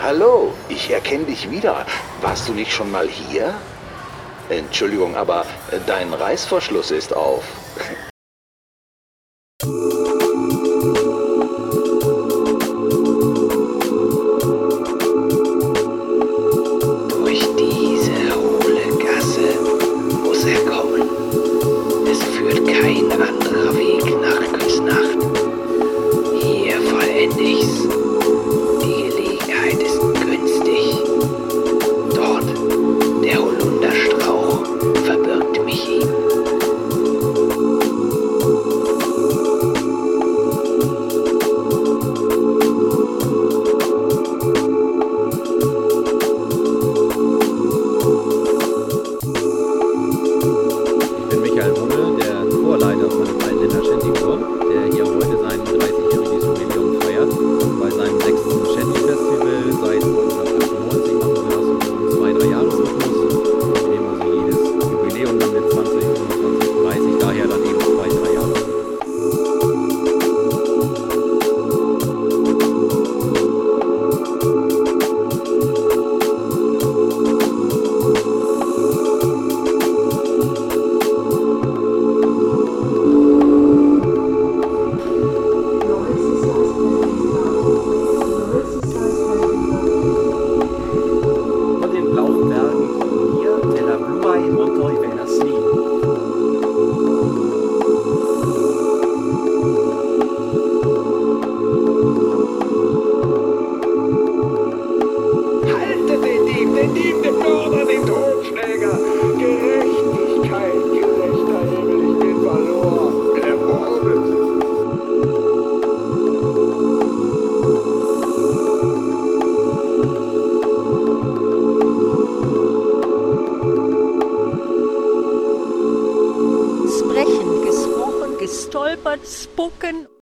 Hallo, ich erkenne dich wieder. Warst du nicht schon mal hier? Entschuldigung, aber dein Reißverschluss ist auf. Durch diese hohle Gasse muss er kommen. Es führt kein anderer Weg nach Küsnacht. Hier vollende ich's. Die Gelegenheit ist günstig. Dort, der Holunderstrauch, verbirgt mich ihm. Ich bin Michael Runge, der Chorleiter von dem Rheinländer Shanty-Chor, der hier heute sein 30-jähriges Jubiläum feiert. Bei seinem 6. Shanty-Festival seit 1995 machen wir das so im 2-3-Jahres-Rhythmus. Wir nehmen also jedes Jubiläum dann mit 20, 25, 30, daher dann eben 2-3 Jahre. Von den blauen Bergen kommen hier della Blua in Montoi Venasli. Haltet den Dieb, den Mörder, den Totschläger! Gerechtigkeit, gerechter Himmel, ich bin verloren, ermordet! Sprechen, gesprochen, gestolpert, spucken